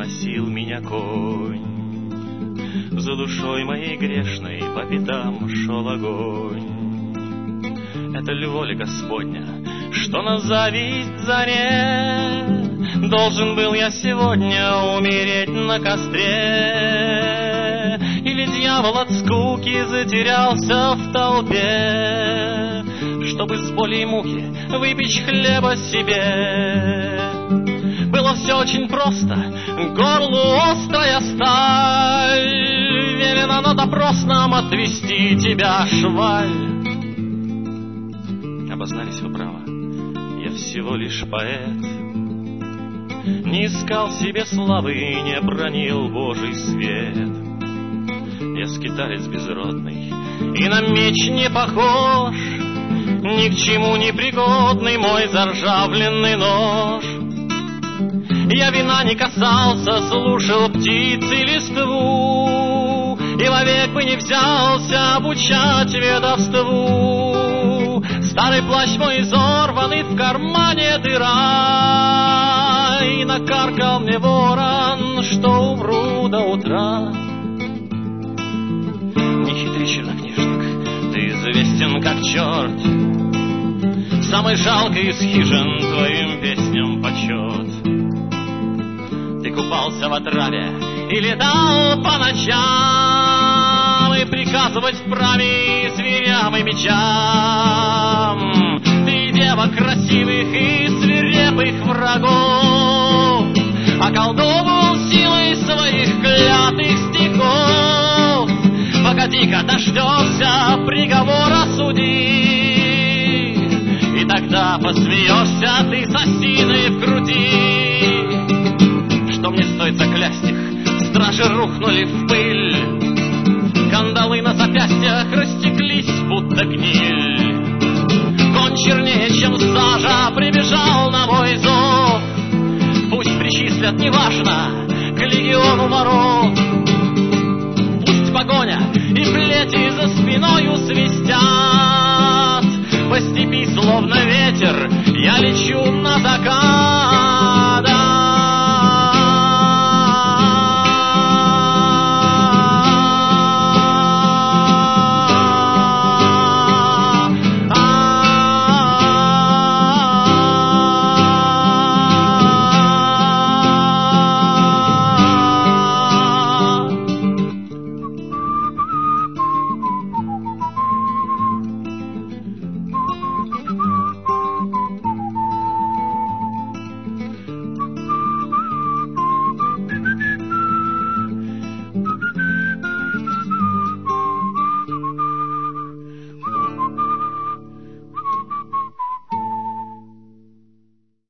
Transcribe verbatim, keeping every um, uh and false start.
носил меня конь. За душой моей грешной по пятам шел огонь. Это ли воля Господня, что на зависть заре должен был я сегодня умереть на костре? Или дьявол от скуки затерялся в толпе, чтобы с болью и муки выпечь хлеба себе? Было все очень просто, горлу острая сталь, велено на допрос нам отвести тебя, шваль. Обознались вы, право, я всего лишь поэт, не искал себе славы и не бранил Божий свет. Я скиталец безродный и на меч не похож, ни к чему не пригодный мой заржавленный нож. Я вина не касался, слушал птиц и листву, и вовек бы не взялся обучать ведовству. Старый плащ мой изорванный, в кармане дыра, и накаркал мне ворон, что умру до утра. Нехитрый чернокнижник, ты известен как черт, самый жалкий из хижин твоим песням почет. Ты купался в отраве и летал по ночам, и приказывать вправе зверям и мечам. Ты девок красивых и свирепых врагов околдовывал силой своих клятых стихов. Погоди-ка, дождешься приговора судьи, и тогда посмеешься ты с осиной в груди. Что мне стоит заклясть их, стражи рухнули в пыль, кандалы на запястьях растеклись, будто гниль. Конь чернее, чем сажа, прибежал на мой зов. Пусть причислят, неважно, к легиону воров. Пусть погоня и плети за спиною свистят, по степи, словно ветер, я лечу на закат.